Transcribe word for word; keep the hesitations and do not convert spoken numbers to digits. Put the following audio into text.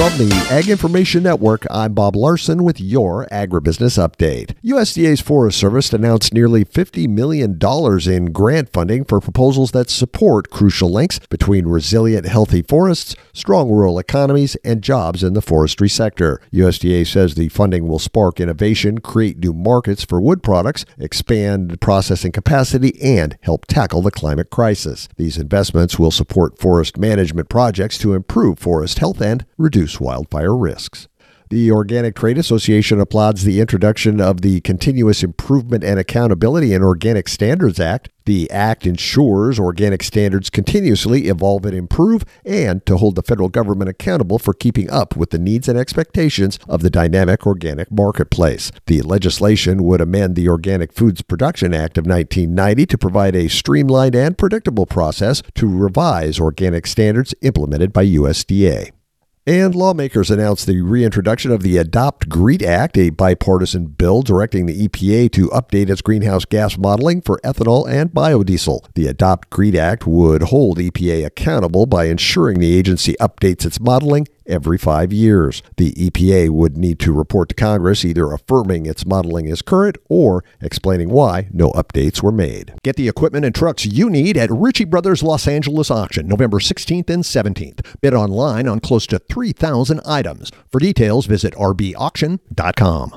From the Ag Information Network, I'm Bob Larson with your Agribusiness Update. U S D A's Forest Service announced nearly fifty million dollars in grant funding for proposals that support crucial links between resilient, healthy forests, strong rural economies, and jobs in the forestry sector. U S D A says the funding will spark innovation, create new markets for wood products, expand processing capacity, and help tackle the climate crisis. These investments will support forest management projects to improve forest health and reduce wildfire risks. The Organic Trade Association applauds the introduction of the Continuous Improvement and Accountability in Organic Standards Act. The act ensures organic standards continuously evolve and improve, and to hold the federal government accountable for keeping up with the needs and expectations of the dynamic organic marketplace. The legislation would amend the Organic Foods Production Act of nineteen ninety to provide a streamlined and predictable process to revise organic standards implemented by U S D A. And lawmakers announced the reintroduction of the Adopt GREET Act, a bipartisan bill directing the E P A to update its greenhouse gas modeling for ethanol and biodiesel. The Adopt GREET Act would hold E P A accountable by ensuring the agency updates its modeling every five years. The E P A would need to report to Congress either affirming its modeling is current or explaining why no updates were made. Get the equipment and trucks you need at Ritchie Brothers Los Angeles Auction, November sixteenth and seventeenth. Bid online on close to three thousand items. For details, visit r b auction dot com.